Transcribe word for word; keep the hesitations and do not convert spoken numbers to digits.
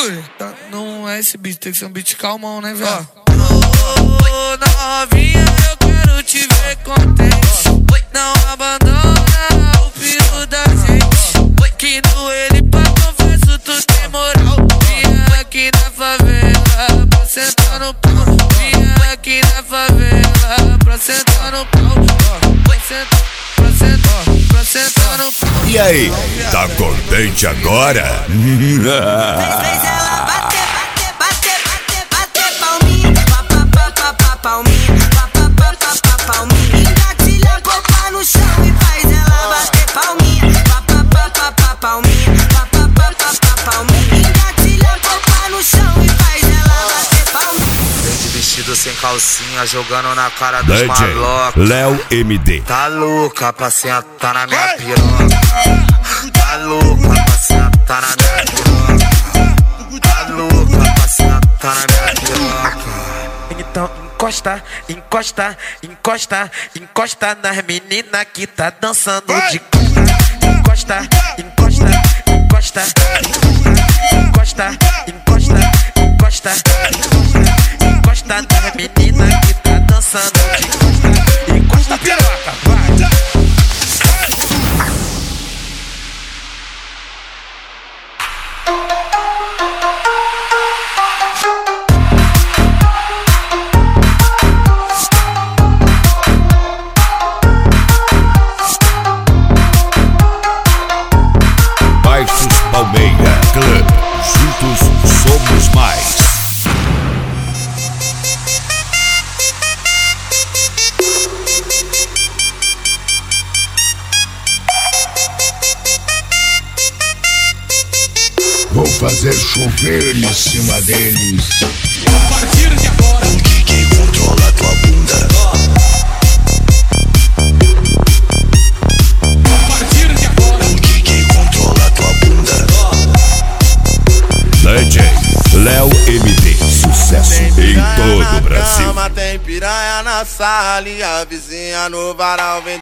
bagulho. Tá, não é esse beat, tem que ser um beat calmão, né, velho? Ô, novinha, eu quero te ver contente. Não abandona o filho da gente. Que no ele pra confesso tu tem moral. Vinha aqui na favela pra sentar no pau. Vinha aqui na favela pra sentar no pau. Pra sentar, pra sentar, pra sentar no pau. E aí, tá contente agora? Fez ela bater, bater, bater, bater, bater palminha. Pa, pa, pa, pa, pa, palminha. Pa, pa, pa, pa, pa, palminha. Engatilha a copa no chão e faz ela bater palminha. Pa, pa, pa, pa, pa, palminha. Pa, pa, pa, pa, pa, palminha. Engatilha a copa no chão e faz ela bater palminha. Vem de vestido sem calcinha, jogando na cara dos D J malocos. Léo M D. Tá louca pra sentar na minha piroca. Tá louca pra sentar na minha piroca. Tá louca pra sentar na minha piroca. Então encosta, encosta, encosta, encosta nas meninas que tá dançando de costa. Encosta, encosta, encosta, encosta, encosta, encosta, encosta nas meninas que tá dançando de costa. Encosta a piroca, vai. Baixos Palmeira Club. Juntos somos mais. Vou fazer chover em cima deles. A partir de agora, o D J controla tua bunda. a partir de agora, O D J controla tua bunda. D J Léo M D. Sucesso em todo o Brasil. Tem piranha na sala e a vizinha no varal vem